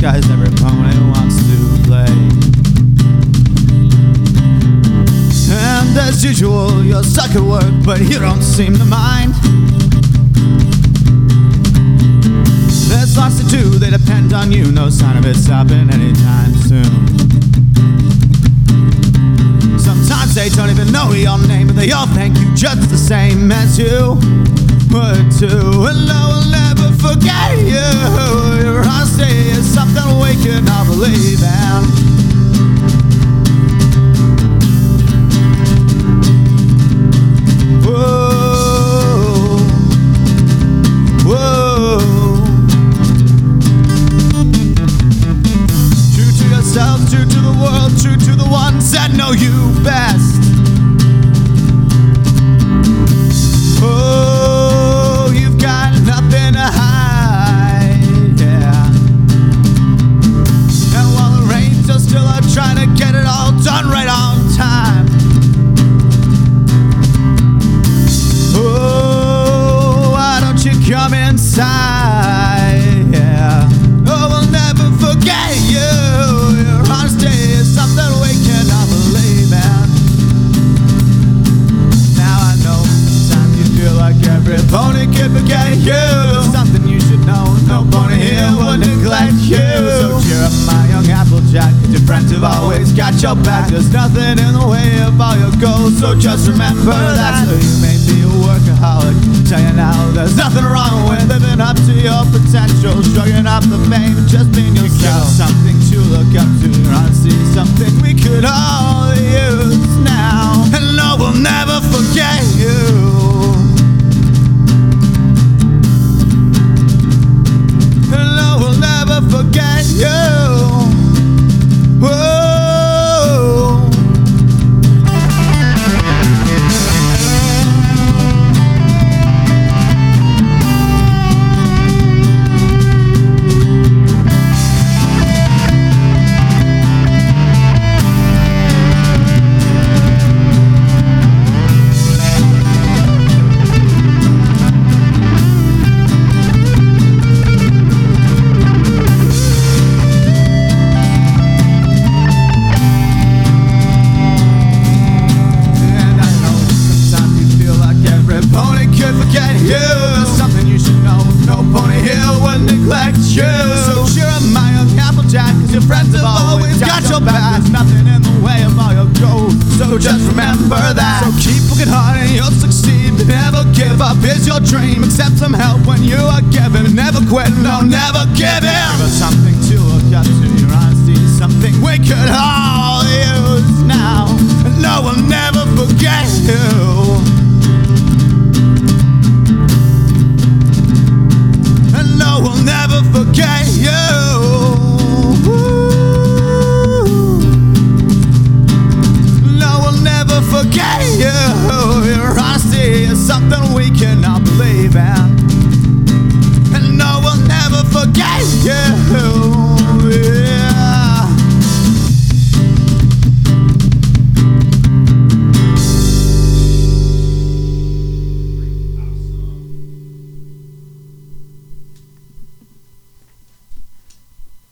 disguise every opponent wants to play. And as usual, you're stuck at work, but you don't seem to mind. There's lots to do, they depend on you. No sign of it stopping anytime soon. Sometimes they don't even know your name, and they all thank you just the same as you would too. And no one will never forget you. Your honesty is something we can all believe in. True to the world, true to the ones that know you best. Oh, you've got nothing to hide, yeah. And while the rains are still out trying to get it all done right on time. Oh, why don't you come inside, yeah. Oh, we'll never forget you. Honesty is something we cannot believe in. Now I know sometimes you feel like every pony could forget you. Something you should know, no pony here will neglect you. So cheer up my young Applejack, 'cause your friends have always got your back. There's nothing in the way of all your goals, so just remember that. So you may be a workaholic, tell you now there's nothing wrong with living up to your potential. Shrugging up the fame, just being yourself. Something to look up to, your honesty, something we could all use now. And no, we'll never forget you. And no, we'll never forget you. Whoa. Forget you. There's something you should know, no pony here will neglect you. So cheer up my young Applejack, 'cause your friends have always got your back. There's nothing in the way of all your goals, so just remember that. So keep working hard and you'll succeed. Never give up, here's your dream. Accept some help when you are given. Never quit, no, never give in. But something to look up to, your honesty is something we could all use now. And no, we'll never forget you.